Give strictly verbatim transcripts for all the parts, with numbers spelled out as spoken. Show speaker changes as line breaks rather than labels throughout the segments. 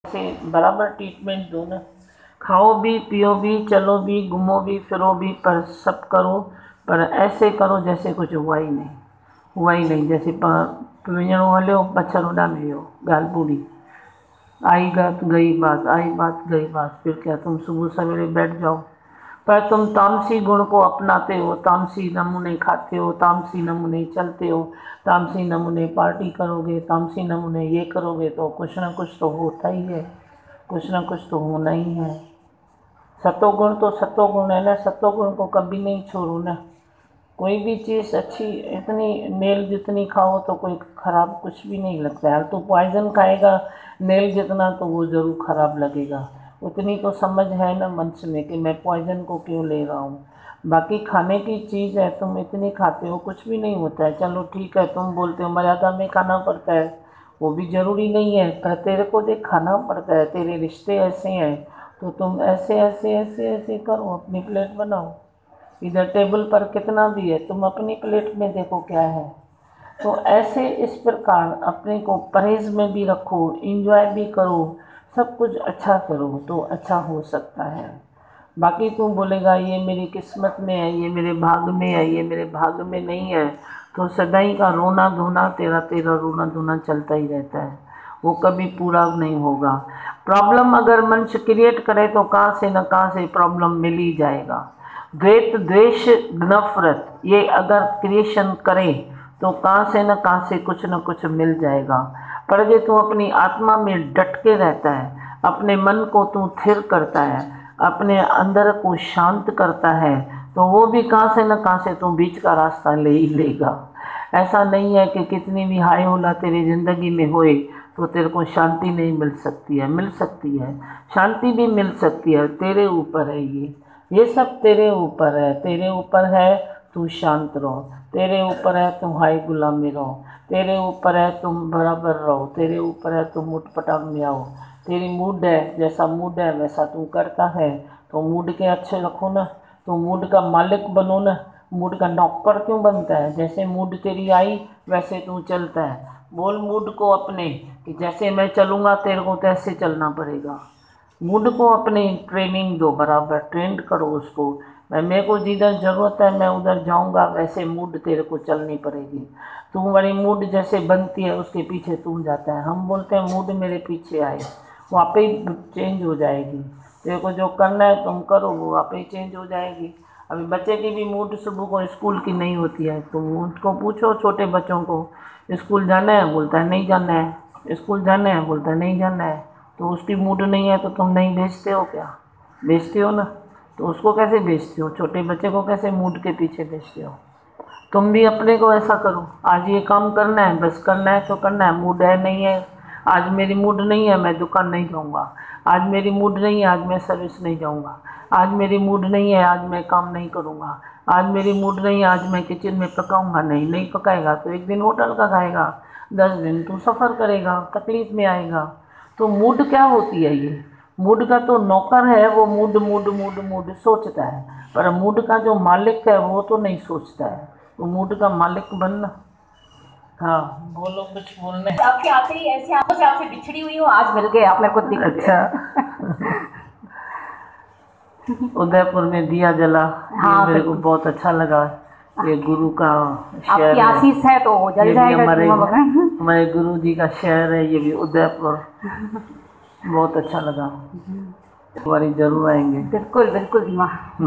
से बराबर ट्रीटमेंट दो ना। खाओ भी, पियो भी, चलो भी, घूमो भी, फिरो भी, पर सब करो, पर ऐसे करो जैसे कुछ हुआ ही नहीं। हुआ ही नहीं, जैसे पिंजणो हलियो मच्छर उॾाम वियो, ॻाल्हि पूरी। आई बात गई बात, आई बात गई बात, फिर क्या तुम सुबह सवेरे बैठ जाओ। पर तुम तामसी गुण को अपनाते हो, तामसी नमूने खाते हो, तामसी नमूने चलते हो, तामसी नमूने पार्टी करोगे, तामसी नमूने ये करोगे तो कुछ ना कुछ तो होता ही है, कुछ ना कुछ तो होना ही है। सतोगुण तो सतोगुण है ना, सतोगुण को कभी नहीं छोड़ो ना। कोई भी चीज़ अच्छी, इतनी नेल जितनी खाओ तो कोई ख़राब कुछ भी नहीं लगता है। तो पॉइज़न खाएगा नेल जितना तो वो ज़रूर ख़राब लगेगा। उतनी तो समझ है ना मंच में कि मैं पॉइज़न को क्यों ले रहा हूँ। बाकी खाने की चीज़ है, तुम इतनी खाते हो कुछ भी नहीं होता है। चलो ठीक है, तुम बोलते हो मर्यादा में खाना पड़ता है, वो भी ज़रूरी नहीं है, पर तेरे को देख खाना पड़ता है, तेरे रिश्ते ऐसे हैं तो तुम ऐसे ऐसे ऐसे ऐसे करो, अपनी प्लेट बनाओ। इधर टेबल पर कितना भी है, तुम अपनी प्लेट में देखो क्या है। तो ऐसे इस प्रकार अपने को परहेज़ में भी रखो, इंजॉय भी करो, सब कुछ अच्छा करो तो अच्छा हो सकता है। बाकी तू बोलेगा ये मेरी किस्मत में है, ये मेरे भाग में है, ये मेरे भाग में नहीं है, तो सदाई का रोना धोना तेरा तेरा रोना धोना चलता ही रहता है, वो कभी पूरा नहीं होगा। प्रॉब्लम अगर मनुष्य क्रिएट करे तो कहाँ से न कहाँ से प्रॉब्लम मिल ही जाएगा। द्वेष द्वेष नफरत ये अगर क्रिएशन करे तो कहाँ से न कहाँ से कुछ न कुछ मिल जाएगा। पर जे तू अपनी आत्मा में डट के रहता है, अपने मन को तू स्थिर करता है, अपने अंदर को शांत करता है, तो वो भी कहाँ से न कहाँ से तू बीच का रास्ता ले ही लेगा। ऐसा नहीं है कि कितनी भी हाय होला तेरी ज़िंदगी में होए तो तेरे को शांति नहीं मिल सकती है, मिल सकती है, शांति भी मिल सकती है। तेरे ऊपर है ये ये सब तेरे ऊपर है, तेरे ऊपर है तू शांत रहो, तेरे ऊपर है तुम हाय गुलाम में रहो, तेरे ऊपर है तुम बराबर रहो, तेरे ऊपर है तुम उठपटांग में आओ। तेरी मूड है, जैसा मूड है वैसा तू करता है, तो मूड के अच्छे रखो ना, तो मूड का मालिक बनो ना। मूड का नौकर क्यों बनता है? जैसे मूड तेरी आई वैसे तू चलता है। बोल मूड को अपने कि जैसे मैं चलूँगा तेरे को तैसे चलना पड़ेगा। मूड को अपनी ट्रेनिंग दो, बराबर ट्रेंड करो उसको। मैं मेरे को जिधर ज़रूरत है मैं उधर जाऊंगा, वैसे मूड तेरे को चलनी पड़ेगी। तू मेरी मूड जैसे बनती है उसके पीछे तू जाता है। हम बोलते हैं मूड मेरे पीछे आए, वो आप ही चेंज हो जाएगी। तेरे को जो करना है तुम करो, वो आप ही चेंज हो जाएगी। अभी बच्चे की भी मूड सुबह को स्कूल की नहीं होती है, तो उनको पूछो छोटे बच्चों को स्कूल जाना है, बोलता है नहीं जाना है, स्कूल जाना है बोलता है नहीं जाना है। तो उसकी मूड नहीं है तो तुम नहीं भेजते हो क्या? भेजते हो ना, तो उसको कैसे भेजते हो? छोटे बच्चे को कैसे मूड के पीछे भेजते हो? तुम भी अपने को ऐसा करो, आज ये काम करना है, बस करना है तो करना है। मूड है नहीं है, आज मेरी मूड नहीं है मैं दुकान नहीं जाऊंगा, आज मेरी मूड नहीं है आज मैं सर्विस नहीं जाऊंगा, आज मेरी मूड नहीं है आज मैं काम नहीं करूंगा, आज मेरी मूड नहीं है आज मैं किचन में पकाऊंगा नहीं। नहीं पकाएगा तो एक दिन होटल का खाएगा, दस दिन तू सफ़र करेगा, तकलीफ में आएगा। तो मूड क्या होती है? ये मूड का तो नौकर है, वो मूड मूड मूड मूड सोचता है, पर मूड का जो मालिक है वो तो नहीं सोचता है। तो मूड का मालिक बनना। हाँ बोलो, कुछ बोलने।
आपके आते ही ऐसी आंखों से आपसे बिछड़ी हुई हो, आज मिल गए आप मेरे को दिख गए।
अच्छा उदयपुर में दिया जला,
हाँ
ये मेरे को
बिल्कुल,
बहुत अच्छा लगा। ये गुरु का
आपकी
शहर है,
आशीष है तो वो जल
ये भी
जाएगा
हमारे
धुआं वगैरह।
हमारे गुरु जी का शहर है, ये भी उदयपुर। बहुत अच्छा लगा, हमारी जरूर आएंगे।
बिल्कुल बिल्कुल धीमा।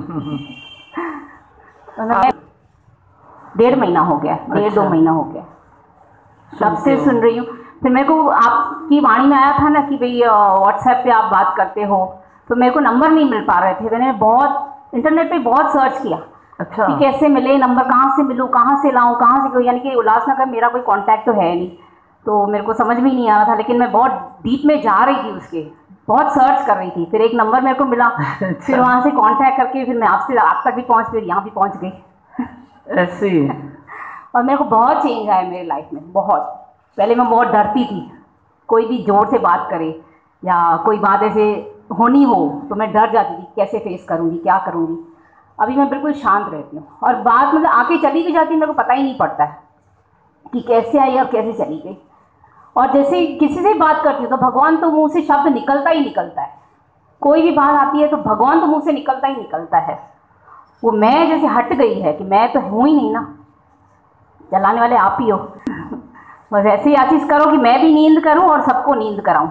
डेढ़ महीना हो गया, डेढ़ दो
अच्छा,
महीना हो गया तब
सुनते
से
हो?
सुन रही हूँ। फिर मेरे को आपकी वाणी में आया था ना कि भाई व्हाट्सएप पे आप बात करते हो, तो मेरे को नंबर नहीं मिल पा रहे थे। मैंने बहुत इंटरनेट पे बहुत सर्च किया
अच्छा
कि कैसे मिले नंबर, कहाँ से मिलूँ, कहाँ से लाऊँ, कहाँ से क्यों, यानी कि उल्लासनगर मेरा कोई कांटेक्ट तो है नहीं, तो मेरे को समझ भी नहीं आ रहा था। लेकिन मैं बहुत डीप में जा रही थी उसके, बहुत सर्च कर रही थी, फिर एक नंबर मेरे को मिला, फिर
अच्छा
वहाँ से कांटेक्ट करके फिर मैं आपसे आप तक भी पहुँच, फिर यहाँ भी पहुँच गई।
ऐसे ही।
और मेरे को बहुत चेंज आया मेरी लाइफ में, बहुत। पहले मैं बहुत डरती थी, कोई भी जोर से बात करे या कोई बात ऐसे होनी हो तो मैं डर जाती थी, कैसे फेस करूँगी, क्या करूँगी। अभी मैं बिल्कुल शांत रहती हूँ, और बात मतलब आके चली भी जाती है, मेरे को पता ही नहीं पड़ता है कि कैसे आई और कैसे चली गई। और जैसे किसी से बात करती हूँ तो भगवान तो मुंह से शब्द निकलता ही निकलता है, कोई भी बात आती है तो भगवान तो मुंह से निकलता ही निकलता है। वो मैं जैसे हट गई है कि मैं तो हूँ ही नहीं ना, चलाने वाले आप ही हो। बस ऐसे ही आशीष करो कि मैं भी नींद करूं और सबको नींद कराऊं।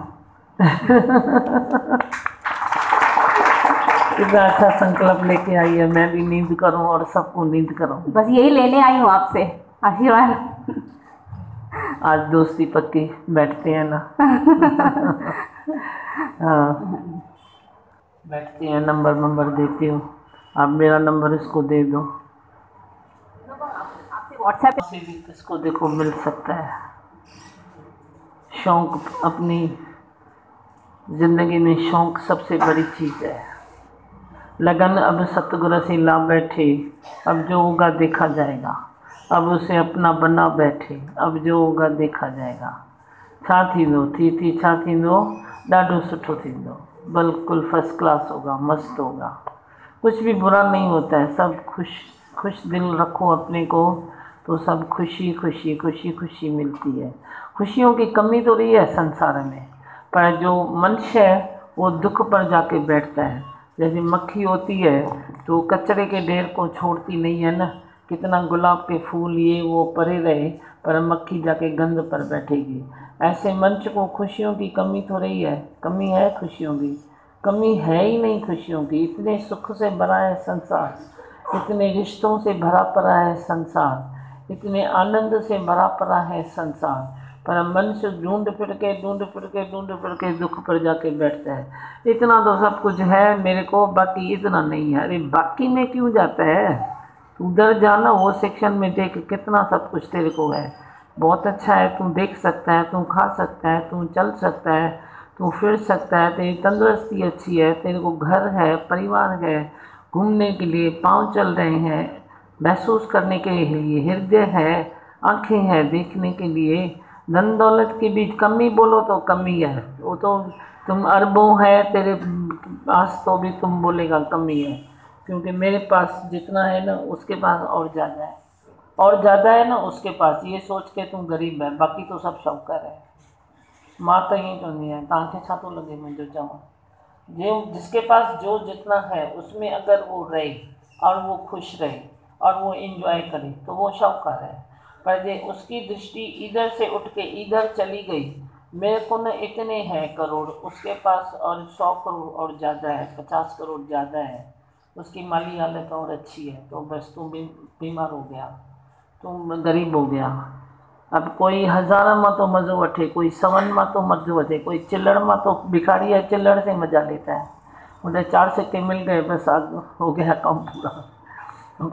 कितना अच्छा संकल्प लेके आई है, मैं भी नींद करूं और सबको नींद कराऊं।
बस यही लेने आई हूँ आपसे आशीर्वाद।
आज दोस्ती पक्की, बैठते हैं ना। हाँ, बैठते हैं, नंबर नंबर देती हूँ, आप मेरा नंबर इसको दे दो।
आपसे व्हाट्सएप
से भी किसको देखो मिल सकता है। शौक, अपनी जिंदगी में शौक सबसे बड़ी चीज़ है। लगन अब सतगुरु से ला बैठे, अब जो होगा देखा जाएगा। अब उसे अपना बना बैठे, अब जो होगा देखा जाएगा। छा थींदो, थी थी छा थींदो, ॾाढो सुठो थींदो, बिल्कुलु फर्स्ट क्लास होगा, मस्त होगा। कुछ भी बुरा नहीं होता है, सब खुश खुश दिल रखो अपने को, तो सब खुशी खुशी खुशी खुशी मिलती है। खुशियों की कमी तो रही है संसार में, पर जो मनुष्य है वो दुख पर जाके बैठता है। जैसे मक्खी होती है तो कचरे के ढेर को छोड़ती नहीं है ना, कितना गुलाब के फूल ये वो परे रहे, पर मक्खी जाके गंध पर बैठेगी। ऐसे मंच को खुशियों की कमी तो रही है, कमी है खुशियों की, कमी है ही नहीं खुशियों की। इतने सुख से भरा है संसार, इतने रिश्तों से भरा पड़ा है संसार, इतने आनंद से भरा पड़ा है संसार, पर मनुष्य ढूंढ फिर के ढूंढ फिर के ढूंढ फिर के दुख पर जाके बैठता है। इतना तो सब कुछ है मेरे को, बाकी इतना नहीं है। अरे बाकी में क्यों जाता है, उधर जाना, वो सेक्शन में देख कितना सब कुछ तेरे को है। बहुत अच्छा है, तू देख सकता है, तू खा सकता है, तू चल सकता है, तू फिर सकता है, तेरी तंदुरुस्ती अच्छी है, तेरे को घर है, परिवार है, घूमने के लिए पाँव चल रहे हैं, महसूस करने के लिए हृदय है, आँखें हैं देखने के लिए। धन दौलत की भी कमी बोलो तो कमी है, वो तो तुम अरबों है तेरे पास तो भी तुम बोलेगा कमी है, क्योंकि मेरे पास जितना है ना उसके पास और ज़्यादा है, और ज़्यादा है ना उसके पास, ये सोच के तुम गरीब है, बाकी तो सब शौकर है। माँ तो ये चवंदी है, तव्हांखे छा थो लॻे मुंहिंजो चवणु, जो जिसके पास जो जितना है उसमें अगर वो रहे और वो खुश रहे और वो इंजॉय करे तो वो शौकर है। पर जे उसकी दृष्टि इधर से उठ के इधर चली गई, मेरे को न इतने हैं करोड़, उसके पास और सौ करोड़ और ज़्यादा है, पचास करोड़ ज़्यादा है, उसकी माली हालत और अच्छी है, तो बस तुम भी बीमार हो गया, तुम गरीब हो गया। अब कोई हज़ार में तो मज़ो वठे, कोई सवन में तो मज़ो वठे, कोई चिल्लड़ में तो भिखारी है चिल्लड़ से मज़ा लेता है। मुझे चार सिक्के मिल गए बस, आग हो गया काम पूरा।